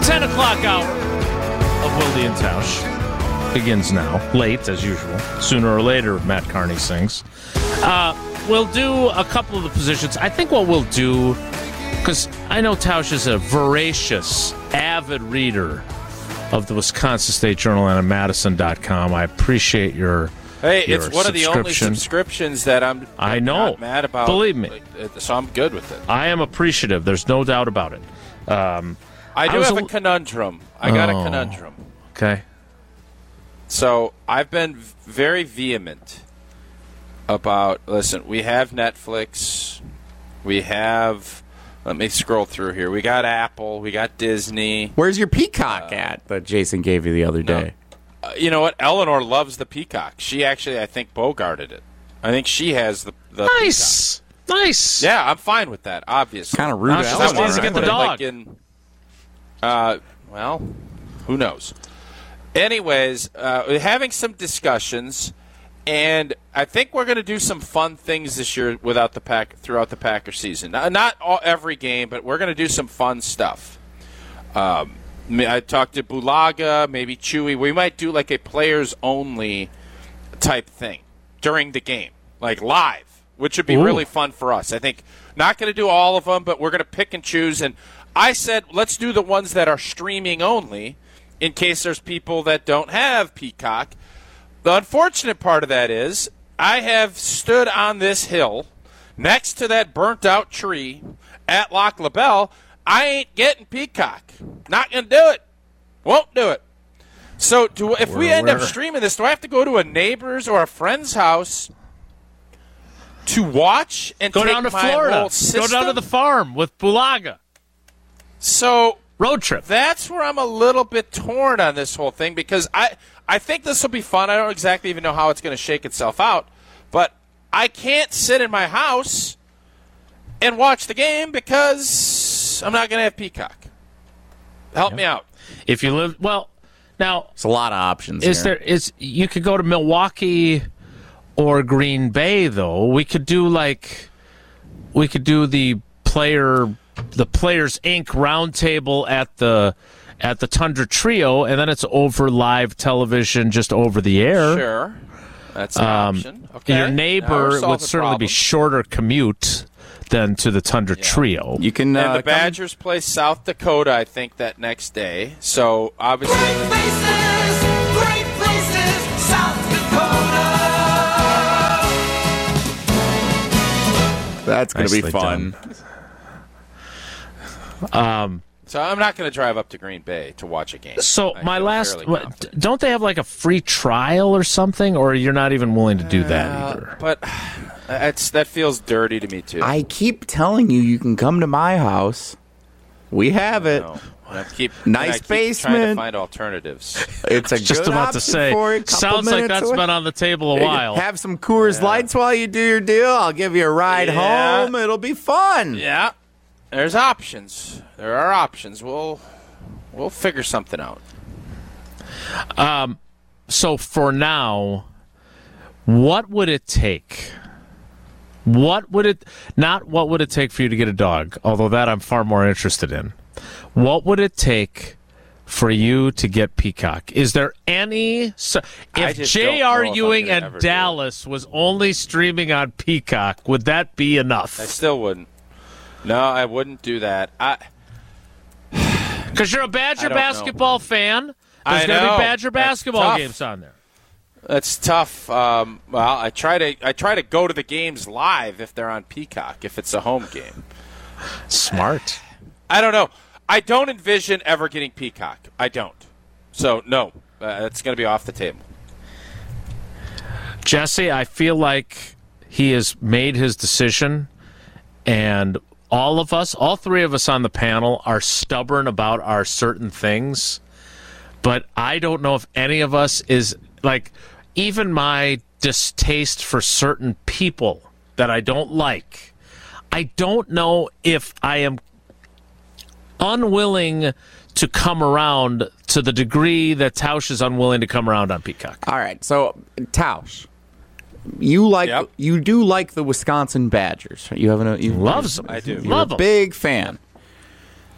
10 o'clock hour of Wilde and Tausch begins now. Late, as usual. Sooner or later, Matt Carney sings. We'll do a couple of the positions. I think what we'll do, because I know Tausch is a voracious, avid reader of the Wisconsin State Journal and at Madison.com. I appreciate your it's one of the only subscriptions that I'm not mad about. Believe me. So I'm good with it. I am appreciative. There's no doubt about it. I do have a conundrum. I got a conundrum. Okay. So I've been very vehement about, listen, we have Netflix. We have, let me scroll through here. We got Apple. We got Disney. Where's your Peacock at that Jason gave you the other day? You know what? Eleanor loves the Peacock. She actually, I think, bogarted it. I think she has the Nice. Peacock. Nice. Yeah, I'm fine with that, obviously. Kind of rude. She just wants to get the dog. Well, who knows? Anyways, we're having some discussions, and I think we're going to do some fun things this year throughout the Packer season. Not every game, but we're going to do some fun stuff. I talked to Bulaga, maybe Chewy. We might do like a players-only type thing during the game, like live, which would be really fun for us. I think not going to do all of them, but we're going to pick and choose. And I said, let's do the ones that are streaming only in case there's people that don't have Peacock. The unfortunate part of that is I have stood on this hill next to that burnt-out tree at Lac La Belle. I ain't getting Peacock. Not going to do it. Won't do it. So if we end up streaming this, do I have to go to a neighbor's or a friend's house to watch and go take down to my Florida? whole system? Go down to the farm with Bulaga. So road trip. That's where I'm a little bit torn on this whole thing because I think this will be fun. I don't exactly even know how it's going to shake itself out, but I can't sit in my house and watch the game because I'm not going to have Peacock. Help me out. If you live now, it's a lot of options. You could go to Milwaukee or Green Bay though. We could do the Players Inc. roundtable at the Tundra Trio, and then it's over live television, just over the air. Sure, that's an option. Okay. Your neighbor would certainly be shorter commute than to the Tundra Trio. You can. And the Badgers play South Dakota, I think, that next day. So obviously, great places, South Dakota. That's going to be fun. So I'm not going to drive up to Green Bay to watch a game. So don't they have like a free trial or something, or you're not even willing to do that either? But that feels dirty to me too. I keep telling you can come to my house. We have it. Nice basement. Trying to find alternatives. It's a just good about to say. Sounds like that's been on the table a while. Have some Coors Lights while you do your deal. I'll give you a ride home. It'll be fun. Yeah. There's options. There are options. We'll figure something out. So for now, what would it take? What would it take for you to get a dog? Although that I'm far more interested in. What would it take for you to get Peacock? Is there any? If J.R. Ewing and Dallas was only streaming on Peacock, would that be enough? I still wouldn't. No, I wouldn't do that. Because you're a Badger basketball fan. There's going to be Badger basketball games on there. That's tough. Well, I try to go to the games live if they're on Peacock, if it's a home game. Smart. I don't know. I don't envision ever getting Peacock. I don't. So, no. That's going to be off the table. Jesse, I feel like he has made his decision, and all three of us on the panel are stubborn about our certain things, but I don't know if any of us is, like, even my distaste for certain people that I don't like, I don't know if I am unwilling to come around to the degree that Tausch is unwilling to come around on Peacock. All right, so Tausch, you do like the Wisconsin Badgers. You loves them. I do. Love them. Big fan.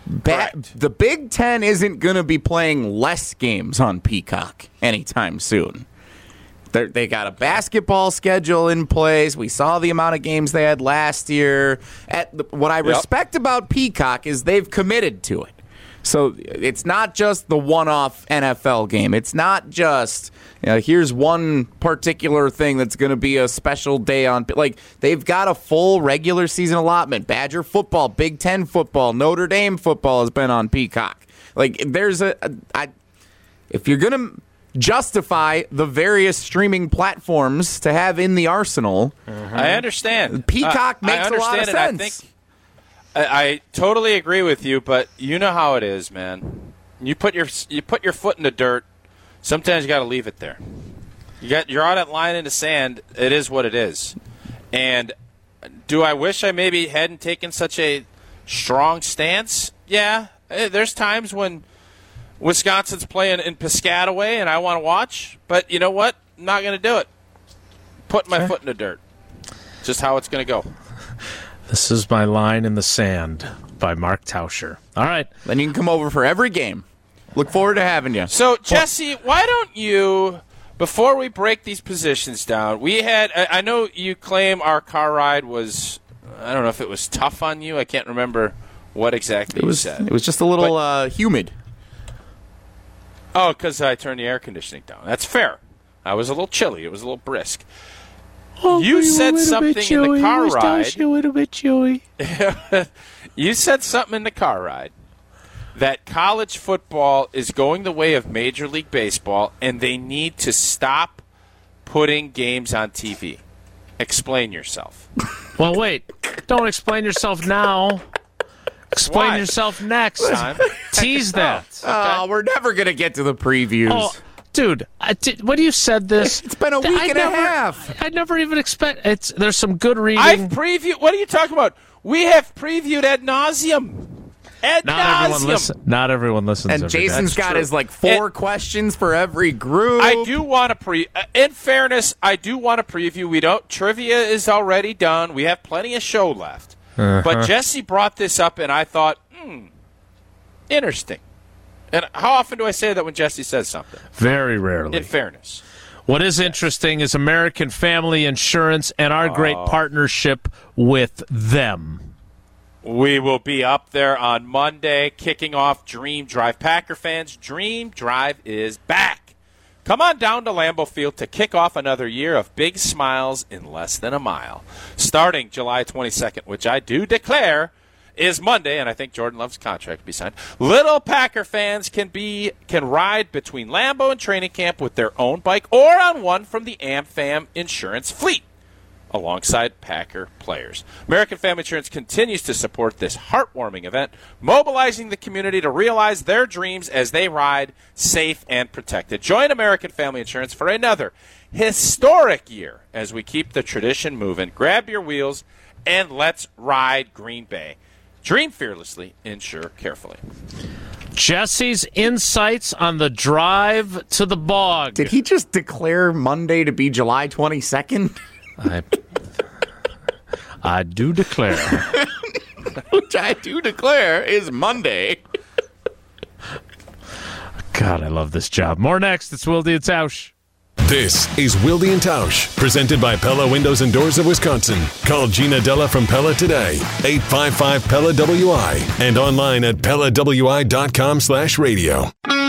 The Big Ten isn't going to be playing less games on Peacock anytime soon. They got a basketball schedule in place. We saw the amount of games they had last year. What I respect about Peacock is they've committed to it. So it's not just the one-off NFL game. It's not just, here's one particular thing that's going to be a special day on. Like, they've got a full regular season allotment. Badger football, Big Ten football, Notre Dame football has been on Peacock. Like, if you're going to justify the various streaming platforms to have in the arsenal, I understand. Peacock makes a lot of sense. I totally agree with you, but you know how it is, man. You put your foot in the dirt. Sometimes you got to leave it there. You're on that line in the sand. It is what it is. And do I wish I maybe hadn't taken such a strong stance? Yeah. There's times when Wisconsin's playing in Piscataway and I want to watch, but you know what? I'm not going to do it. Putting my foot in the dirt. Just how it's going to go. This is my line in the sand by Mark Tauscher. All right. Then you can come over for every game. Look forward to having you. So, Jesse, why don't you, before we break these positions down, I know you claim our car ride was, I don't know if it was tough on you. I can't remember what exactly you said. It was just a little humid. Oh, because I turned the air conditioning down. That's fair. I was a little chilly. It was a little brisk. You said something in the car ride. A little bit chewy. You said something in the car ride that college football is going the way of Major League Baseball, and they need to stop putting games on TV. Explain yourself. Well, wait. Don't explain yourself now. Explain yourself next. Tease that. Oh, we're never going to get to the previews. Oh, dude, when you said this, it's been a week and a half. I never even expect. There's some good reading. I've previewed. What are you talking about? We have previewed ad nauseum. Not everyone listens. And Jason's got his 4 questions for every group. I do want to in fairness, I do want to preview. Trivia is already done. We have plenty of show left. But Jesse brought this up, and I thought, interesting. And how often do I say that when Jesse says something? Very rarely. In fairness. What is interesting is American Family Insurance and our great partnership with them. We will be up there on Monday, kicking off Dream Drive. Packer fans, Dream Drive is back. Come on down to Lambeau Field to kick off another year of big smiles in less than a mile. Starting July 22nd, which I do declare is Monday, and I think Jordan Love's contract to be signed. Little Packer fans can ride between Lambeau and training camp with their own bike or on one from the AmFam Insurance fleet, alongside Packer players. American Family Insurance continues to support this heartwarming event, mobilizing the community to realize their dreams as they ride safe and protected. Join American Family Insurance for another historic year as we keep the tradition moving. Grab your wheels and let's ride Green Bay. Dream fearlessly, insure carefully. Jesse's insights on the drive to the bog. Did he just declare Monday to be July 22nd? I do declare. Which I do declare is Monday. God, I love this job. More next. It's Wilde and Tausch. This is Wilde and Tausch, presented by Pella Windows and Doors of Wisconsin. Call Gina Della from Pella today, 855-PELLA-WI, and online at PellaWI.com/radio.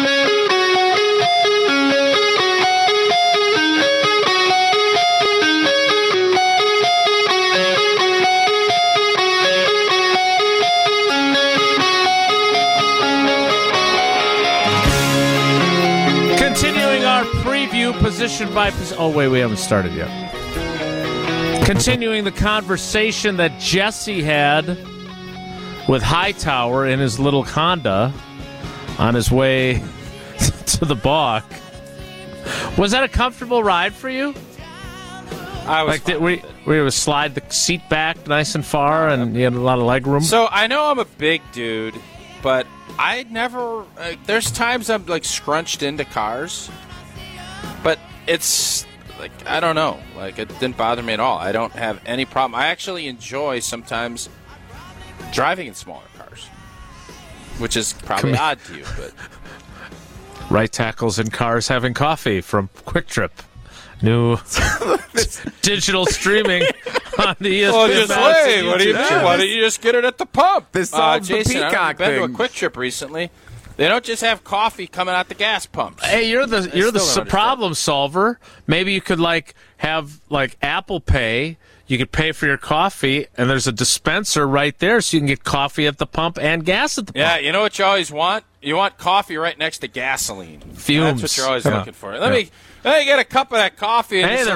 Position by position. Oh, wait, we haven't started yet. Continuing the conversation that Jesse had with Hightower in his little Honda on his way to the bog. Was that a comfortable ride for you? I was did we slide the seat back nice and far and you had a lot of leg room? So I know I'm a big dude, but I never. There's times I'm scrunched into cars. But it's, I don't know. It didn't bother me at all. I don't have any problem. I actually enjoy sometimes driving in smaller cars. which is probably odd to you. But Right tackles in cars having coffee from Quick Trip. New digital streaming on the ESPN. well, just Madison wait. What do you YouTube mean? channel. Why don't you just get it at the pump? This solves the Jason, I don't know if Peacock you've been to thing. a Quick Trip recently. They don't just have coffee coming out the gas pumps. Hey, you're the still don't understand. problem solver. Maybe you could have Apple Pay. You could pay for your coffee, and there's a dispenser right there, so you can get coffee at the pump and gas at the pump. Yeah, you know what you always want? You want coffee right next to gasoline. Fumes. That's what you're always Yeah. looking for. Let me get a cup of that coffee and Hey, just they're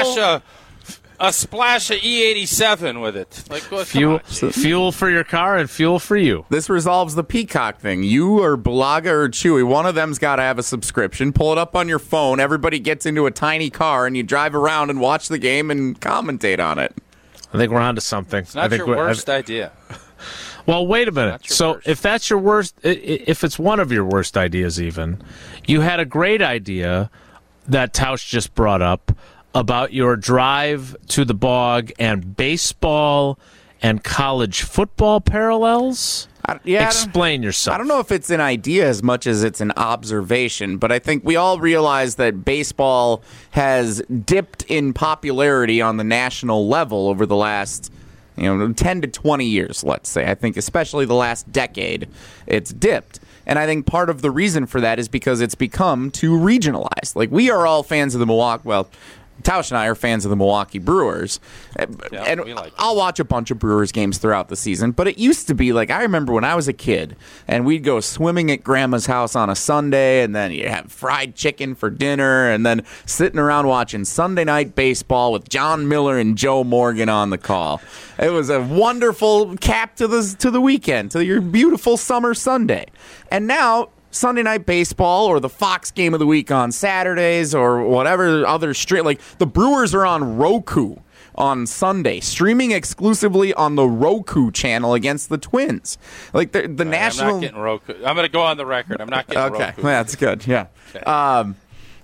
a splash of E87 with it. Like, well, Fuel, come on. fuel for your car and fuel for you. This resolves the Peacock thing. You or Balaga or Chewy, one of them's got to have a subscription. Pull it up on your phone. Everybody gets into a tiny car, and you drive around and watch the game and commentate on it. I think we're onto something. It's not your worst idea. Well, wait a minute. Not your So worst. if that's your worst, if it's one of your worst ideas even, you had a great idea that Tausch just brought up about your drive to the Bog and baseball and college football parallels. Explain yourself. I don't know if it's an idea as much as it's an observation, but I think we all realize that baseball has dipped in popularity on the national level over the last 10 to 20 years, let's say. I think especially the last decade, it's dipped. And I think part of the reason for that is because it's become too regionalized. Like, we are all fans of the Milwaukee, well, Tausch and I are fans of the Milwaukee Brewers. And we like it. I'll watch a bunch of Brewers games throughout the season, but it used to be like, I remember when I was a kid and we'd go swimming at grandma's house on a Sunday, and then you have fried chicken for dinner, and then sitting around watching Sunday night baseball with John Miller and Joe Morgan on the call. It was a wonderful cap to the weekend, to your beautiful summer Sunday. And now Sunday night baseball or the Fox game of the week on Saturdays or whatever other stream, like the Brewers are on Roku on Sunday, streaming exclusively on the Roku channel against the Twins. Like the national. I'm not getting Roku. I'm going to go on the record. I'm not getting Okay, Roku. that's good. Yeah. Okay.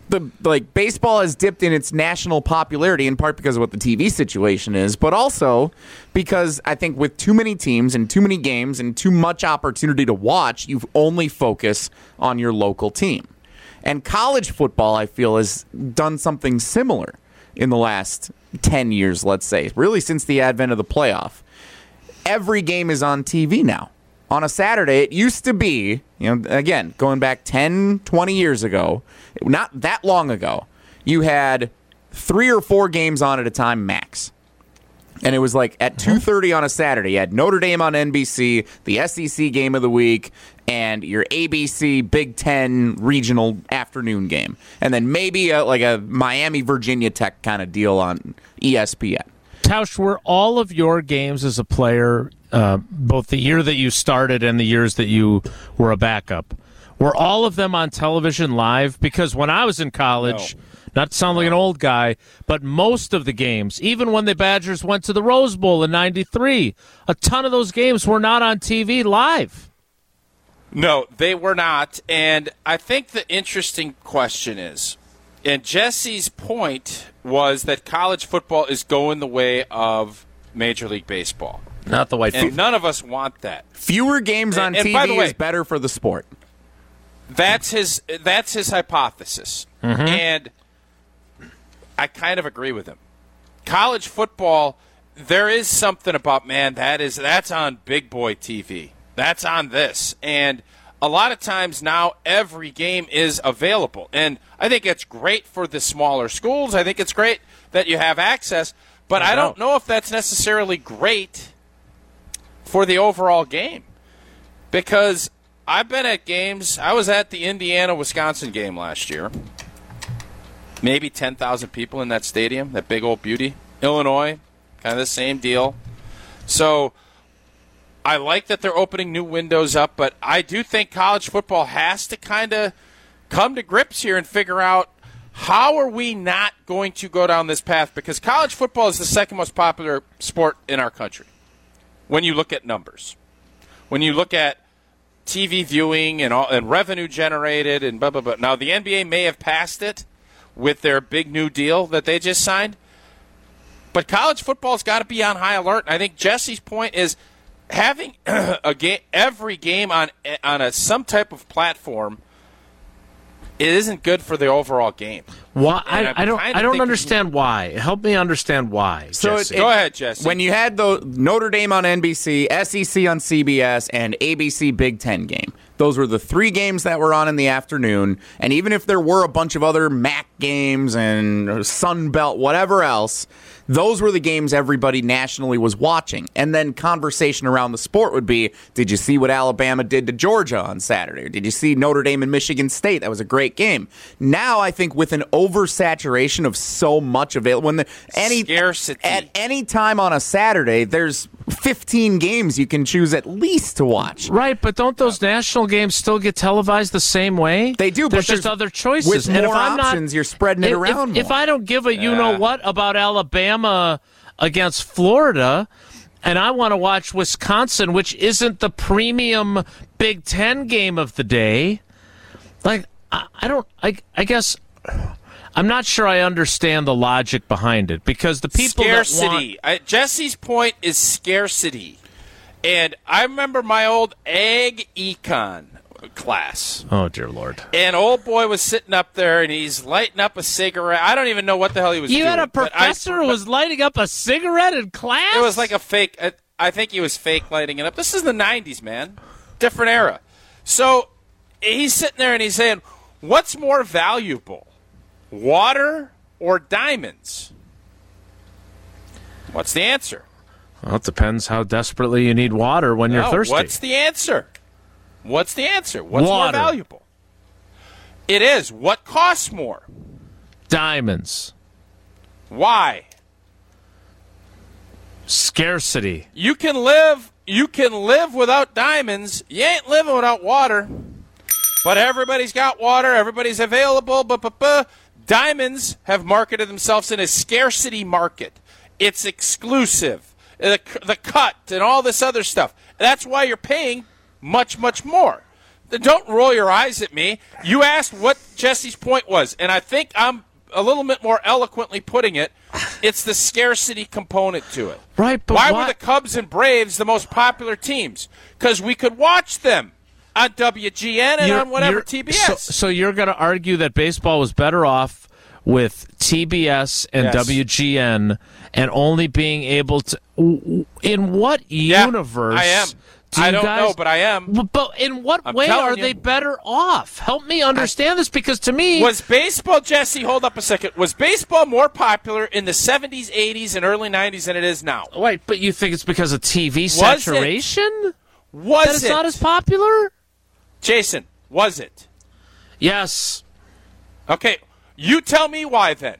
Baseball has dipped in its national popularity in part because of what the TV situation is, but also because I think with too many teams and too many games and too much opportunity to watch, you only focus on your local team. And college football, I feel, has done something similar in the last 10 years, let's say, really since the advent of the playoff. Every game is on TV now. On a Saturday, it used to be, again, going back 10, 20 years ago, not that long ago, you had 3 or 4 games on at a time max. And it was like at 2:30 on a Saturday, you had Notre Dame on NBC, the SEC game of the week, and your ABC Big Ten regional afternoon game. And then maybe a Miami, Virginia Tech kind of deal on ESPN. Tausch, were all of your games as a player, both the year that you started and the years that you were a backup, were all of them on television live? Because when I was in college, not to sound like an old guy, but most of the games, even when the Badgers went to the Rose Bowl in '93, a ton of those games were not on TV live. No, they were not. And I think the interesting question is, and Jesse's point was that college football is going the way of Major League Baseball. Not the white And none of us want that. Fewer games on And by the TV way- is better for the sport. That's his hypothesis. And I kind of agree with him. College football, there is something about, man, that's on big boy TV. That's on this. And a lot of times now every game is available. And I think it's great for the smaller schools. I think it's great that you have access, but I don't know if that's necessarily great for the overall game. Because I've been at games. I was at the Indiana-Wisconsin game last year. Maybe 10,000 people in that stadium, that big old beauty. Illinois, kind of the same deal. So I like that they're opening new windows up, but I do think college football has to kind of come to grips here and figure out how are we not going to go down this path, because college football is the second most popular sport in our country when you look at numbers. When you look at TV viewing and revenue generated and blah, blah, blah. Now, the NBA may have passed it with their big new deal that they just signed, but college football's got to be on high alert. And I think Jesse's point is having every game on some type of platform, it isn't good for the overall game. Why? And I don't thinking- understand why. Help me understand why. So Jesse. Go ahead, Jesse. When you had the Notre Dame on NBC, SEC on CBS, and ABC Big Ten game, those were the 3 games that were on in the afternoon. And even if there were a bunch of other MAC games and Sun Belt, whatever else, those were the games everybody nationally was watching. And then conversation around the sport would be, did you see what Alabama did to Georgia on Saturday? Or did you see Notre Dame and Michigan State? That was a great game. Now I think with an oversaturation of so much available, Scarcity. at any time on a Saturday, there's 15 games you can choose at least to watch. Right, but don't those national games still get televised the same way? They do, There's but just there's- other choices. with And more if I'm options, you're spreading it around If more. I don't give a you-know-what about Alabama against Florida, and I want to watch Wisconsin, which isn't the premium Big Ten game of the day, like, I guess... I'm not sure I understand the logic behind it, because the people scarcity. Jesse's point is scarcity. And I remember my old ag econ class. Oh, dear Lord. And old boy was sitting up there, and he's lighting up a cigarette. I don't even know what the hell he was doing. You had a but professor who was lighting up a cigarette in class? It was like a fake. I think he was fake lighting it up. This is the 90s, man. Different era. So he's sitting there, and he's saying, what's more valuable, water or diamonds? What's the answer? Well, it depends how desperately you need water when you're No, thirsty. What's the answer? What's the answer? What's Water. more valuable? It is. What costs more? Diamonds. Why? Scarcity. You can live without diamonds. You ain't living without water. But everybody's got water. Everybody's available. Diamonds have marketed themselves in a scarcity market. It's exclusive. The cut and all this other stuff. That's why you're paying much, much more. Don't roll your eyes at me. You asked what Jesse's point was, and I think I'm a little bit more eloquently putting it. It's the scarcity component to it. Right, but why were the Cubs and Braves the most popular teams? Because we could watch them on WGN and on whatever TBS. So you're going to argue that baseball was better off with TBS and Yes. WGN and only being able to... In what universe... I am. Do I you don't guys, know, but I am. But in what I'm way telling are you. they better off? Help me understand this, because to me... Was baseball, Jesse, hold up a second, was baseball more popular in the 70s, 80s, and early 90s than it is now? Wait, but you think it's because of TV it? saturation? Was That it's it? not as popular? Jason, was it? Yes. Okay, you tell me why then.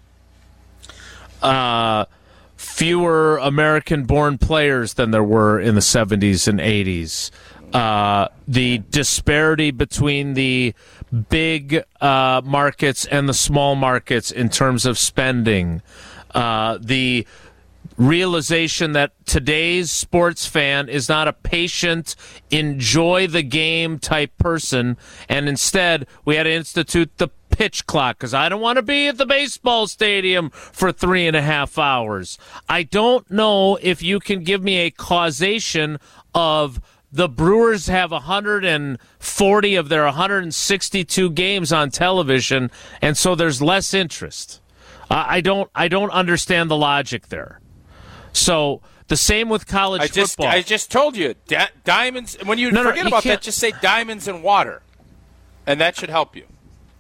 Fewer American-born players than there were in the 70s and 80s. The disparity between the big markets and the small markets in terms of spending. The realization that today's sports fan is not a patient, enjoy the game type person, and instead we had to institute the pitch clock because I don't want to be at the baseball stadium for 3.5 hours. I don't know if you can give me a causation of the Brewers have 140 of their 162 games on television, and so there's less interest. I don't understand the logic there. So the same with college football. I just told you, diamonds. When you No, forget you about can't- that, just say diamonds and water, and that should help you.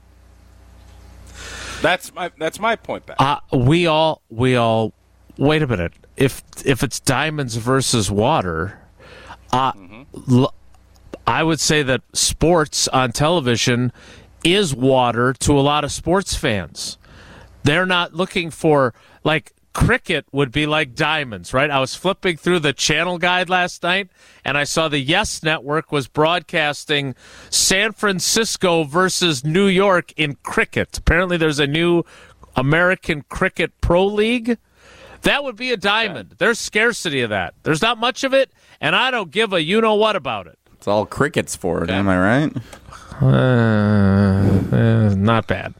That's my point back. We all. Wait a minute. If it's diamonds versus water, I would say that sports on television is water to a lot of sports fans. They're not looking for, like, cricket would be like diamonds, right? I was flipping through the channel guide last night, and I saw the Yes Network was broadcasting San Francisco versus New York in cricket. Apparently there's a new American Cricket Pro League. That would be a diamond. There's scarcity of that. There's not much of it, and I don't give a you-know-what about it. It's all crickets for it, am I right? Not bad.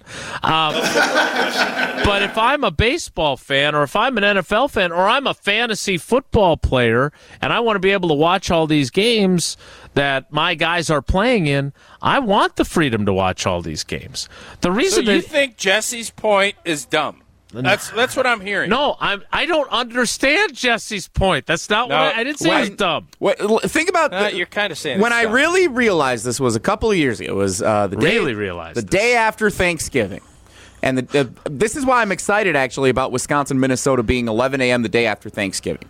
But if I'm a baseball fan, or if I'm an NFL fan, or I'm a fantasy football player, and I want to be able to watch all these games that my guys are playing in, I want the freedom to watch all these games. The So reason you think Jesse's point is dumb? That's what I'm hearing. No, I don't understand Jesse's point. That's not No, what I didn't say it was dumb. Think about You're kind of saying when it's I dumb. really realized this was a couple of years ago. It was the day after Thanksgiving, and this is why I'm excited actually about Wisconsin, Minnesota being 11 a.m. the day after Thanksgiving.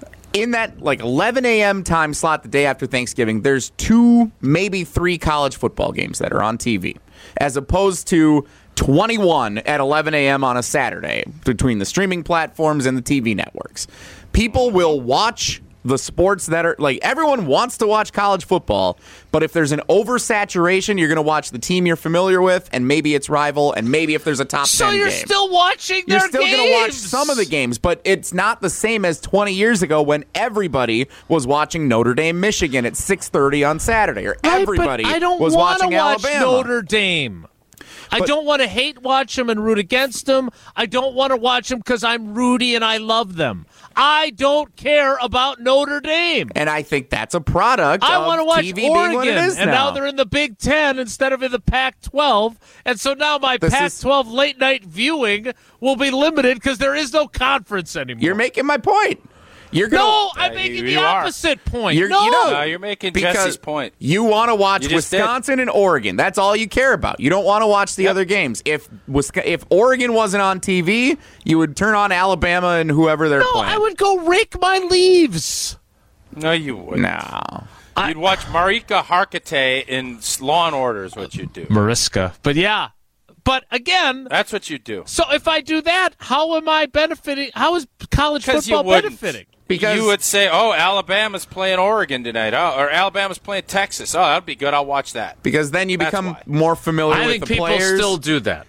In that 11 a.m. time slot the day after Thanksgiving, there's 2, maybe 3 college football games that are on TV, as opposed to 21 at 11 a.m. on a Saturday between the streaming platforms and the TV networks. People will watch the sports that are everyone wants to watch college football, but if there's an oversaturation, you're going to watch the team you're familiar with and maybe its rival, and maybe if there's a top 10 So you're game. still watching their You're still games. going to watch some of the games, but it's not the same as 20 years ago when everybody was watching Notre Dame, Michigan at 6:30 on Saturday, or Right, everybody but I don't was wanna watching watch Alabama. Notre Dame. I don't want to hate watch them and root against them. I don't want to watch them because I'm Rudy and I love them. I don't care about Notre Dame. And I think that's a product I of want to watch TV being what Oregon, it is and now they're in the Big Ten instead of in the Pac-12, and so now my This is- Pac-12 late night viewing will be limited because there is no conference anymore. You're making my point. You're gonna, No, I'm making the you are. opposite point. You're- no, you know- No, you're making because Jesse's point. You want to watch You just did. Wisconsin and Oregon. That's all you care about. You don't want to watch the other games. If Oregon wasn't on TV, you would turn on Alabama and whoever they're no, playing. I would go rake my leaves. No, you wouldn't. No. You'd watch Marika Hargitay in Law and Order is what you'd do. Mariska. But yeah. But again, That's what you'd do. so if I do that, how am I benefiting? How is college Because you football wouldn't. benefiting? Because you would say, "Oh, Alabama's playing Oregon tonight. Oh, or Alabama's playing Texas. Oh, that'd be good. I'll watch that." Because then you That's become why. more familiar I with think the people players. still do that.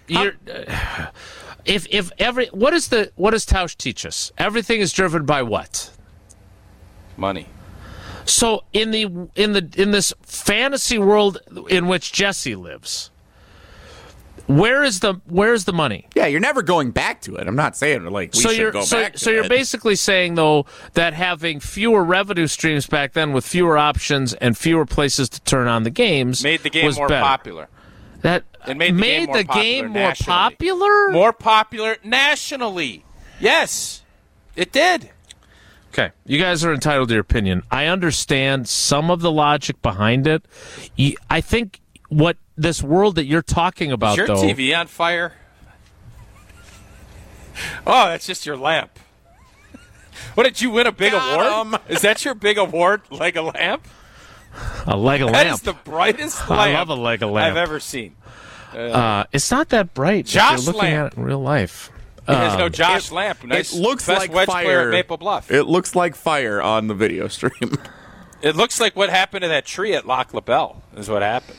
What does Tausch teach us? Everything is driven by what? Money. So in this fantasy world in which Jesse lives, where's the money? Yeah, you're never going back to it. I'm not saying we should go back to so you're it. basically saying though that having fewer revenue streams back then with fewer options and fewer places to turn on the games Made the game was more better. popular. That It made the game more popular nationally. popular? More popular nationally. Yes, it did. Okay, you guys are entitled to your opinion. I understand some of the logic behind it. I think what this world that you're talking about, Is your though, TV on fire? Oh, that's just your lamp. What, did you win a big Got award? Is that your big award, like a lamp? a Lego That lamp. is the brightest I lamp love a Lego lamp. I've ever seen. It's not that bright. if Josh you're looking Lamp. at it in real life. There's no Josh Lamp. Nice it looks best like wedge fire. player at Maple Bluff. It looks like fire on the video stream. It looks like what happened to that tree at Loch LaBelle is what happened.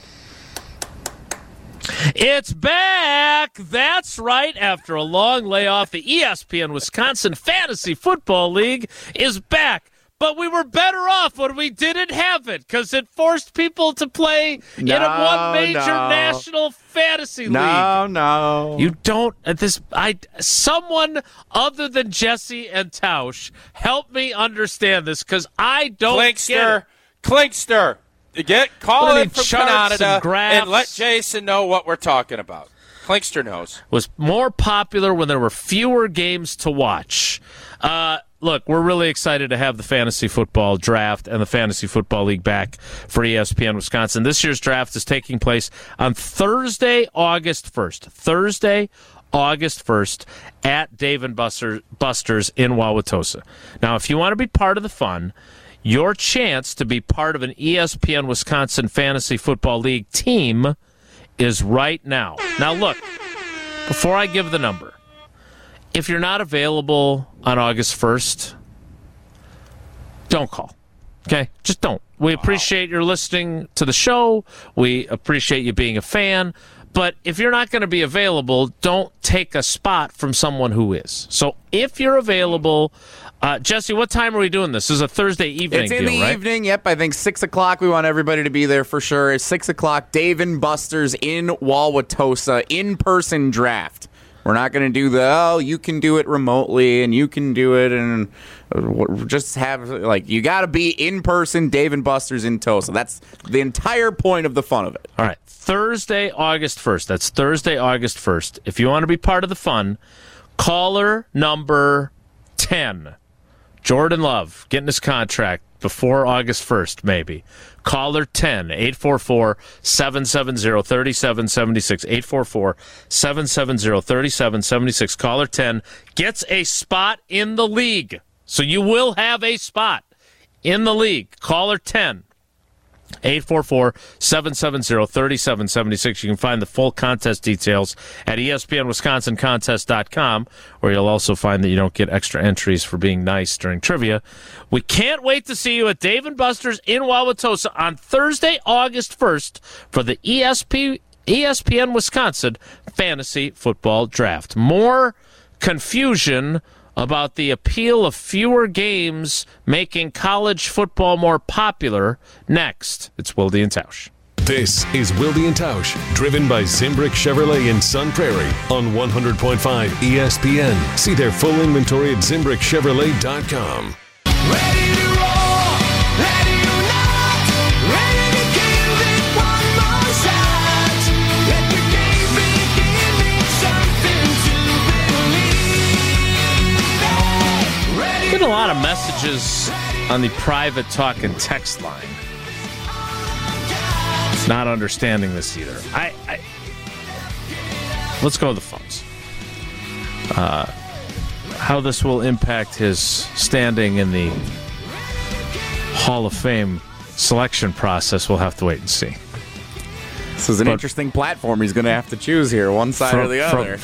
It's back. That's right. After a long layoff, the ESPN Wisconsin Fantasy Football League is back. But we were better off when we didn't have it because it forced people to play in a one major national fantasy league. No. You don't. Someone other than Jesse and Tausch help me understand this because I don't get it. Klinkster. Call What are it they, from charts and Canada graphs? and let Jason know what we're talking about. Klinkster knows. Was more popular when there were fewer games to watch. Look, we're really excited to have the fantasy football draft and the fantasy football league back for ESPN Wisconsin. This year's draft is taking place on Thursday, August 1st. Thursday, August 1st at Dave & Buster's in Wauwatosa. Now, if you want to be part of the fun, your chance to be part of an ESPN Wisconsin Fantasy Football League team is right now. Now, look, before I give the number, if you're not available on August 1st, don't call. Okay? Just don't. We appreciate your listening to the show. We appreciate you being a fan. But if you're not going to be available, don't take a spot from someone who is. So if you're available, Jesse, what time are we doing this? This is a Thursday evening It's in deal, the right? evening. Yep, I think 6 o'clock. We want everybody to be there for sure. It's 6 o'clock. Dave and Buster's in Wauwatosa, in-person draft. We're not going to do you can do it remotely and you can do it and just have, you got to be in person, Dave and Buster's in Tosa. That's the entire point of the fun of it. All right, Thursday, August 1st. That's Thursday, August 1st. If you want to be part of the fun, caller number 10. Jordan Love getting his contract before August 1st, maybe. Caller 10, 844-770-3776. 844-770-3776. Caller 10 gets a spot in the league. So you will have a spot in the league. Caller 10. 844-770-3776. You can find the full contest details at ESPNWisconsinContest.com, where you'll also find that you don't get extra entries for being nice during trivia. We can't wait to see you at Dave & Buster's in Wauwatosa on Thursday, August 1st for the ESPN Wisconsin Fantasy Football Draft. More confusion about the appeal of fewer games making college football more popular. Next, it's Wilde and Tausch. This is Wilde and Tausch, driven by Zimbrick Chevrolet in Sun Prairie on 100.5 ESPN. See their full inventory at ZimbrickChevrolet.com. Ready to roar, ready or not, ready to give it one more shot. Let the game begin, need something to believe in. Ready Getting a lot of messages on the private talk and text line. Not understanding this either. Let's go with the phones. How this will impact his standing in the Hall of Fame selection process, we'll have to wait and see. This is an interesting platform he's going to have to choose here, one side or the other.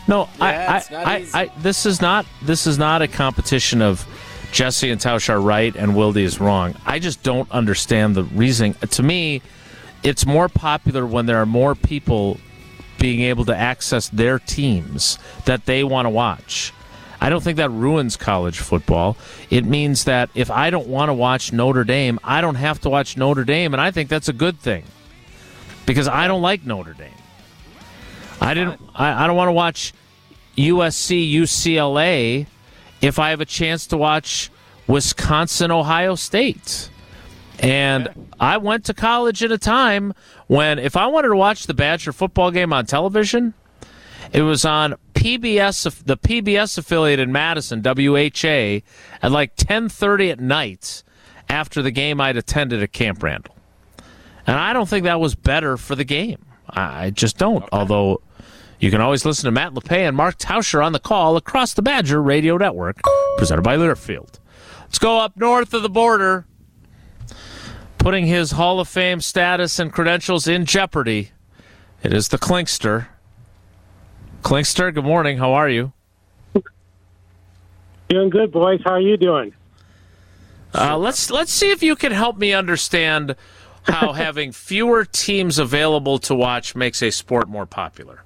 This is not a competition of Jesse and Tausch are right and Wilde is wrong. I just don't understand the reasoning. To me, it's more popular when there are more people being able to access their teams that they want to watch. I don't think that ruins college football. It means that if I don't want to watch Notre Dame, I don't have to watch Notre Dame, and I think that's a good thing because I don't like Notre Dame. I don't want to watch USC, UCLA if I have a chance to watch Wisconsin, Ohio State. And I went to college at a time when if I wanted to watch the Badger football game on television, it was on PBS, the PBS affiliate in Madison, WHA, at like 10:30 at night after the game I'd attended at Camp Randall. And I don't think that was better for the game. I just don't. Okay. Although you can always listen to Matt LePay and Mark Tauscher on the call across the Badger Radio Network, presented by Learfield. Let's go up north of the border. Putting his Hall of Fame status and credentials in jeopardy, it is the Klinkster. Klinkster, good morning. How are you? Doing good, boys. How are you doing? Let's see if you can help me understand how having fewer teams available to watch makes a sport more popular.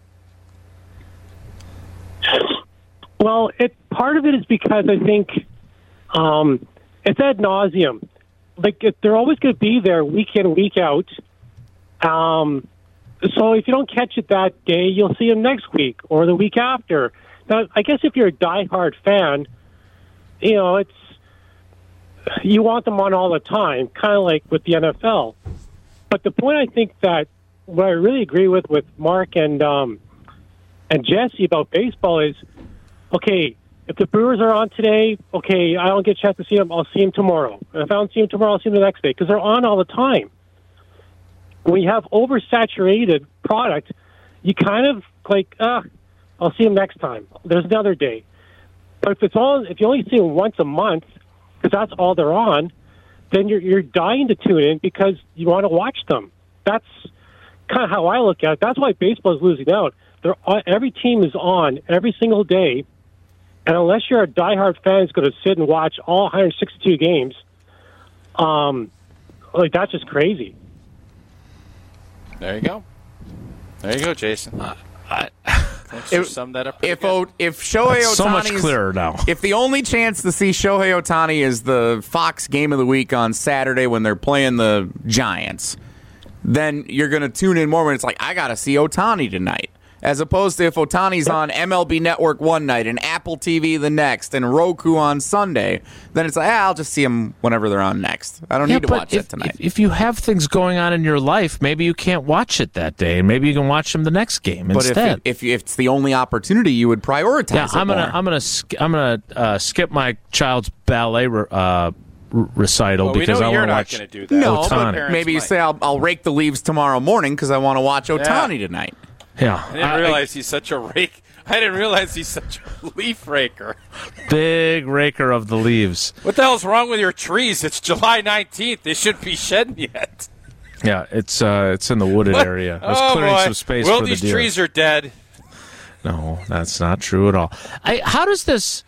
Well, part of it is because I think it's ad nauseum. Like they're always going to be there week in, week out. So if you don't catch it that day, you'll see them next week or the week after. Now, I guess if you're a diehard fan, you want them on all the time, kind of like with the NFL. But the point I think that what I really agree with Mark and Jesse about baseball is, okay, if the Brewers are on today, okay, I don't get a chance to see them, I'll see them tomorrow. And if I don't see them tomorrow, I'll see them the next day because they're on all the time. When you have oversaturated product, you kind of like, I'll see them next time. There's another day. But if you only see them once a month, because that's all they're on, then you're dying to tune in because you want to watch them. That's kind of how I look at it. That's why baseball is losing out. Every team is on every single day, and unless you're a diehard fan who's going to sit and watch all 162 games, that's just crazy. There you go. There you go, Jason. Thanks for summing that up. pretty If good. Shohei Ohtani's So much clearer now. If the only chance to see Shohei Ohtani is the Fox Game of the Week on Saturday when they're playing the Giants, then you're going to tune in more when it's like, I got to see Ohtani tonight. As opposed to if Ohtani's on MLB Network one night and Apple TV the next and Roku on Sunday, then it's like, I'll just see him whenever they're on next. I don't need to but watch it tonight. If you have things going on in your life, maybe you can't watch it that day, and maybe you can watch them the next game But instead. if it's the only opportunity, you would prioritize Yeah, it I'm more. gonna skip my child's ballet recital Well, we because know I you're want to not watch. going to do that. No, Ohtani. but Parents maybe you might. say I'll rake the leaves tomorrow morning because I want to watch Ohtani tonight. Yeah, I didn't realize he's such a rake. I didn't realize he's such a leaf raker. big raker of the leaves. What the hell's wrong with your trees? It's July 19th. They shouldn't be shedding yet. Yeah, it's in the wooded area. I was clearing boy. some space Well, for the these deer. trees are dead. No, that's not true at all. How does this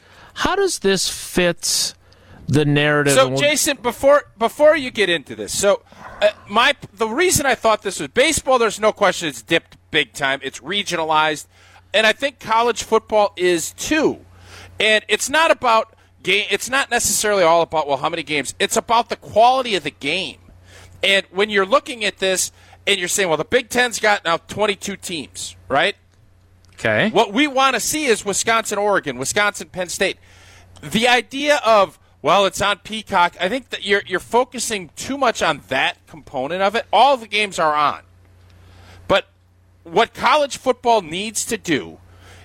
fit the narrative? So, Jason, before you get into this, the reason I thought this was baseball, there's no question it's dipped big time. It's regionalized, and I think college football is too. And it's not about game. It's not necessarily all about how many games. It's about the quality of the game. And when you're looking at this and you're saying, well, the Big Ten's got now 22 teams, right? Okay. What we want to see is Wisconsin, Oregon, Wisconsin, Penn State. The idea of, well, it's on Peacock, I think that you're focusing too much on that component of it. All the games are on. But what college football needs to do,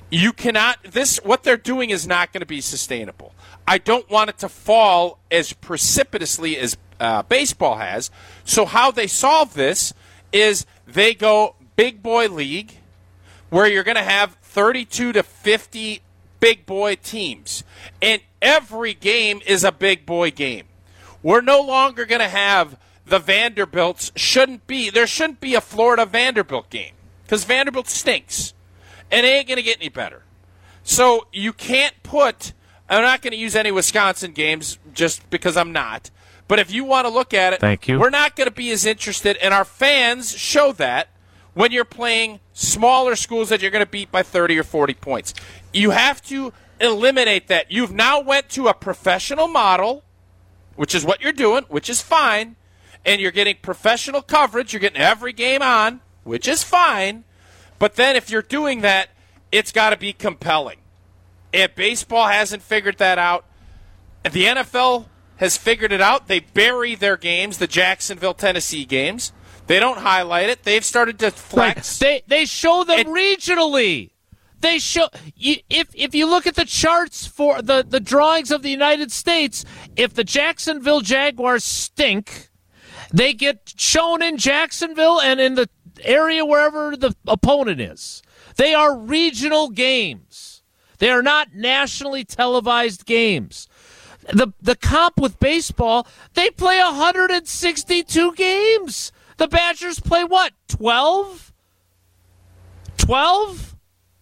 what they're doing is not going to be sustainable. I don't want it to fall as precipitously as baseball has. So how they solve this is they go big boy league, where you're going to have 32 to 50 big boy teams. And every game is a big boy game. We're no longer going to have the Vanderbilts. There shouldn't be a Florida Vanderbilt game because Vanderbilt stinks. And it ain't going to get any better. So you can't I'm not going to use any Wisconsin games just because I'm not. But if you want to look at it, Thank you. We're not going to be as interested, and our fans show that when you're playing smaller schools that you're going to beat by 30 or 40 points. You have to eliminate that. You've now went to a professional model, which is what you're doing, which is fine, and you're getting professional coverage. You're getting every game on, which is fine. But then if you're doing that, it's got to be compelling. If baseball hasn't figured that out, the NFL has figured it out. They bury their games, the Jacksonville, Tennessee games. They don't highlight it. They've started to flex. They show them regionally. They show if you look at the charts for the drawings of the United States, if the Jacksonville Jaguars stink, they get shown in Jacksonville and in the area wherever the opponent is. They are regional games. They are not nationally televised games. The comp with baseball, they play 162 games. The Badgers play what, 12? 12?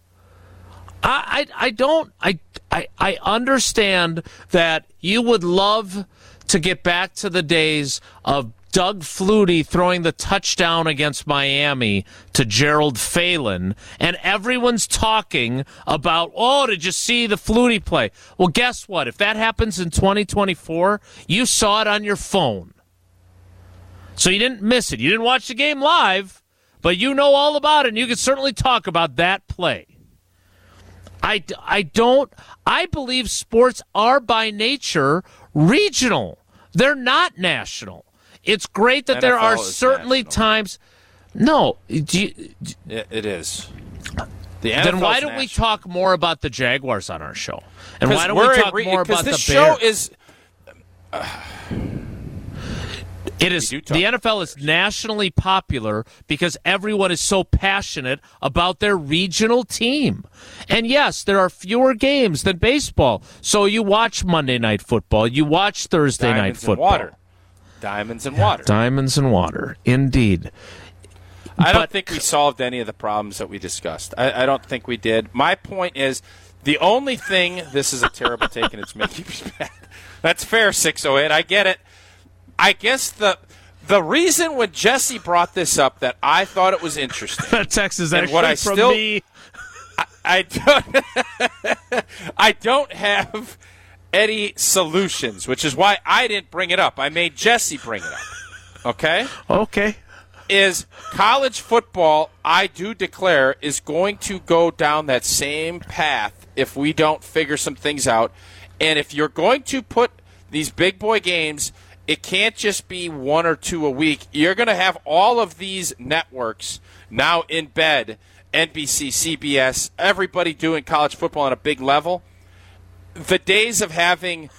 I understand that you would love to get back to the days of Doug Flutie throwing the touchdown against Miami to Gerald Phelan, and everyone's talking about, did you see the Flutie play? Well, guess what? If that happens in 2024, you saw it on your phone. So you didn't miss it. You didn't watch the game live, but you know all about it, and you can certainly talk about that play. I believe sports are by nature regional. They're not national. It's great that there NFL are is certainly national. times. No. It is. Then why don't we talk more about the Jaguars on our show? And why don't we're we talk more about the this Bears? show is. It is the NFL is nationally popular because everyone is so passionate about their regional team. And yes, there are fewer games than baseball. So you watch Monday Night Football, you watch Thursday Night Football. Diamonds and water. Diamonds and water, indeed. I don't think we solved any of the problems that we discussed. I don't think we did. My point is, the only thing, this is a terrible take and it's making me mad. That's fair, 608. I get it. I guess the The reason when Jesse brought this up that I thought it was interesting. That text is And actually what I from still- me. I don't, I don't have any solutions, which is why I didn't bring it up. I made Jesse bring it up. Okay? Okay. Is college football, I do declare, is going to go down that same path if we don't figure some things out. And if you're going to put these big boy games, it can't just be 1 or 2 a week. You're going to have all of these networks now in bed, NBC, CBS, everybody doing college football on a big level. The days of having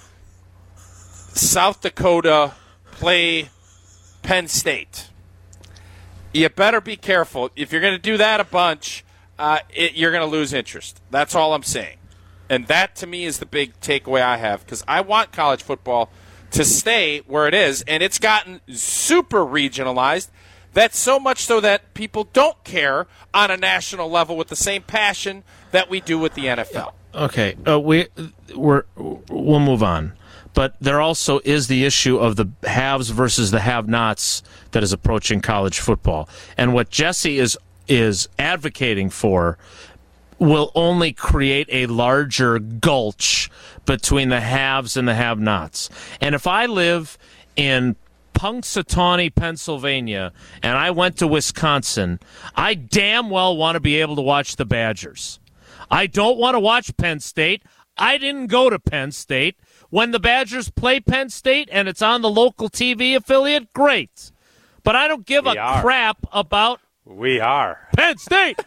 South Dakota play Penn State, you better be careful. If you're going to do that a bunch, you're going to lose interest. That's all I'm saying. And that, to me, is the big takeaway I have, because I want college football to stay where it is, and it's gotten super regionalized. That's so much so that people don't care on a national level with the same passion that we do with the NFL. Okay, we'll move on. But there also is the issue of the haves versus the have-nots that is approaching college football. And what Jesse is advocating for will only create a larger gulch between the haves and the have-nots. And if I live in Punxsutawney, Pennsylvania, and I went to Wisconsin, I damn well want to be able to watch the Badgers. I don't want to watch Penn State. I didn't go to Penn State. When the Badgers play Penn State and it's on the local TV affiliate, great. But I don't give a crap about We are. Penn State.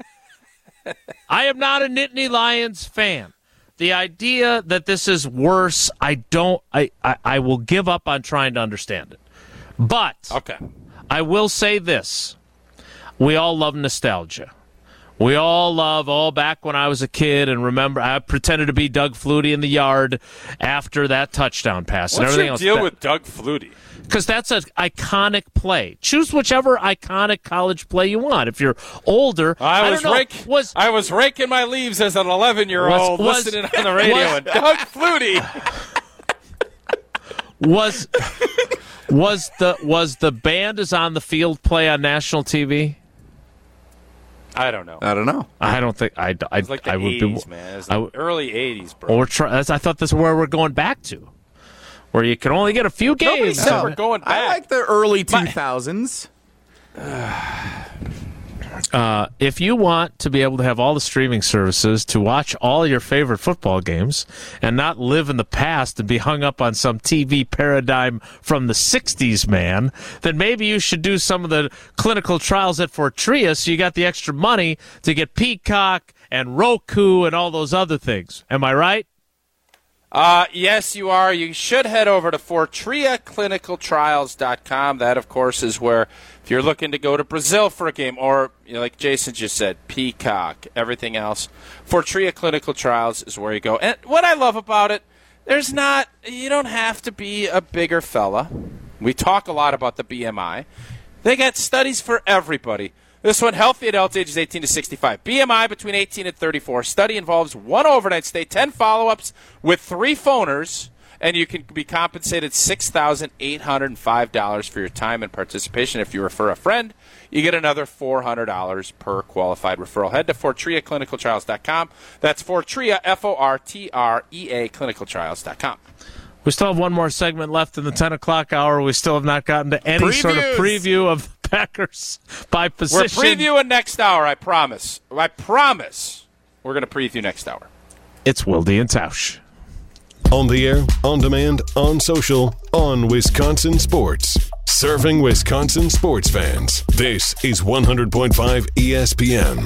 I am not a Nittany Lions fan. The idea that this is worse, I will give up on trying to understand it. But Okay. I will say this. We all love nostalgia. We all love, back when I was a kid, and remember, I pretended to be Doug Flutie in the yard after that touchdown pass. What's and everything your else. deal with Doug Flutie? Because that's an iconic play. Choose whichever iconic college play you want. If you're older, I don't know. I was raking my leaves as an 11-year-old listening on the radio, and Doug Flutie. Was the band is on the field play on national TV? I don't know. I don't know. I don't think I It's like the I would 80s, be, man. It's I the would- early 80s, bro. Or I thought this is where we're going back to, where you can only get a few Nobody games. said we're going back. I like the early 2000s. If you want to be able to have all the streaming services to watch all your favorite football games and not live in the past and be hung up on some TV paradigm from the 60s, man, then maybe you should do some of the clinical trials at Fortria so you got the extra money to get Peacock and Roku and all those other things. Am I right? Yes, you are. You should head over to FortriaClinicalTrials.com. That, of course, is where if you're looking to go to Brazil for a game, or like Jason just said, Peacock, everything else, Fortria Clinical Trials is where you go. And what I love about it, you don't have to be a bigger fella. We talk a lot about the BMI. They got studies for everybody. This one, healthy adults ages 18 to 65. BMI between 18 and 34. Study involves 1 overnight stay, 10 follow-ups with 3 phoners, and you can be compensated $6,805 for your time and participation. If you refer a friend, you get another $400 per qualified referral. Head to FortriaClinicalTrials.com. That's Fortria, Fortrea, ClinicalTrials.com. We still have one more segment left in the 10 o'clock hour. We still have not gotten to any sort of preview of the Packers by position. We're previewing next hour, I promise. I promise we're going to preview next hour. It's Wilde and Tausch. On the air, on demand, on social, on Wisconsin Sports. Serving Wisconsin sports fans. This is 100.5 ESPN.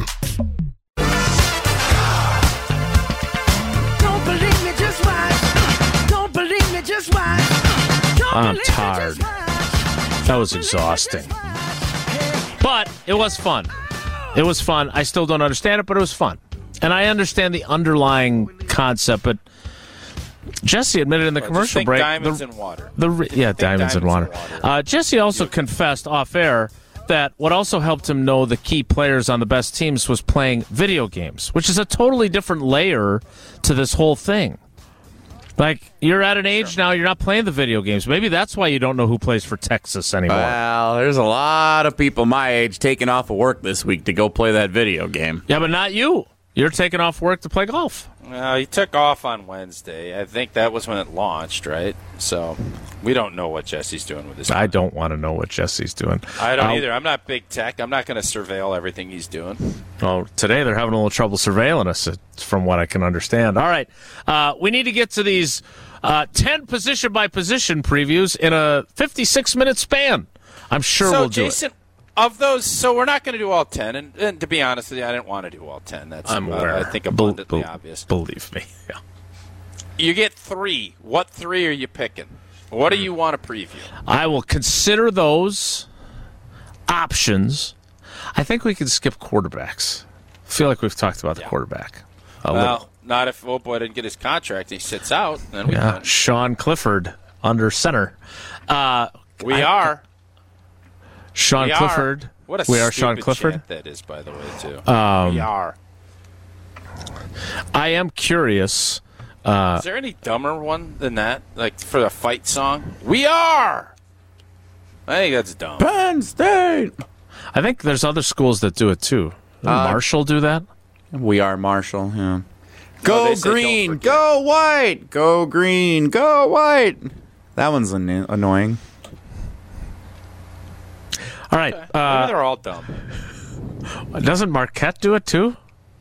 Don't believe me, just watch. Don't believe me, just watch. I'm tired. That was exhausting. But it was fun. It was fun. I still don't understand it, but it was fun. And I understand the underlying concept, but Jesse admitted in the commercial break. Diamonds in water. Diamonds in water. Jesse also confessed off air that what also helped him know the key players on the best teams was playing video games, which is a totally different layer to this whole thing. Like, you're at an age now, you're not playing the video games. Maybe that's why you don't know who plays for Texas anymore. Well, there's a lot of people my age taking off of work this week to go play that video game. Yeah, but not you. You're taking off work to play golf. Well, he took off on Wednesday. I think that was when it launched, right? So we don't know what Jesse's doing with his I don't want to know what Jesse's doing. I don't either. I'm not big tech. I'm not going to surveil everything he's doing. Well, today they're having a little trouble surveilling us, from what I can understand. All right. We need to get to these 10 position-by-position previews in a 56-minute span. I'm sure we'll do Jason, it. of those, so we're not going to do all 10. And to be honest with you, I didn't want to do all 10. That's, I'm aware. I think, abundantly obvious. Believe me. Yeah. You get 3. What 3 are you picking? What do you want to preview? I will consider those options. I think we can skip quarterbacks. I feel like we've talked about the quarterback a little. Well, not if Boy didn't get his contract. He sits out. Then we can. Sean Clifford under center. We are. Sean Clifford. What a we are stupid Sean Clifford. chant that is, by the way, too. We are. I am curious. Is there any dumber one than that? Like for a fight song? We are! I think that's dumb. Penn State! I think there's other schools that do it too. Doesn't Marshall do that? We are Marshall, yeah. they Go say green, don't forget. go white, go green, go white. That one's annoying. All right. Maybe they're all dumb. Doesn't Marquette do it too?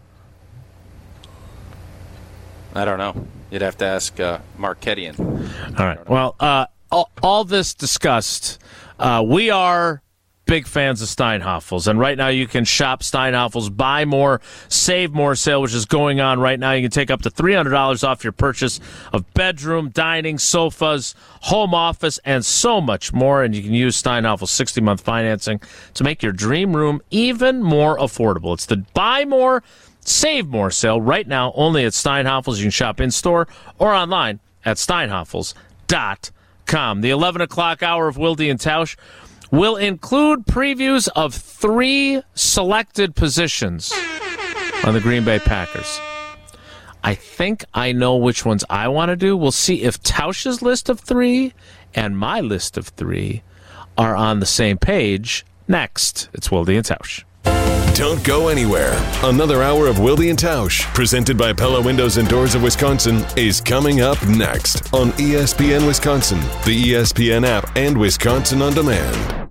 I don't know. You'd have to ask Marquettian. All right. Well, all this discussed, we are big fans of Steinhafels, and right now you can shop Steinhafels Buy More, Save More sale, which is going on right now. You can take up to $300 off your purchase of bedroom, dining, sofas, home office, and so much more. And you can use Steinhafels 60-month financing to make your dream room even more affordable. It's the Buy More, Save More sale right now only at Steinhafels. You can shop in-store or online at steinhafels.com. The 11 o'clock hour of Wilde and Tausch will include previews of 3 selected positions on the Green Bay Packers. I think I know which ones I want to do. We'll see if Tausch's list of 3 and my list of 3 are on the same page. Next, it's Wilde and Tausch. Don't go anywhere. Another hour of Wilde and Tausch, presented by Pella Windows and Doors of Wisconsin, is coming up next on ESPN Wisconsin, the ESPN app, and Wisconsin On Demand.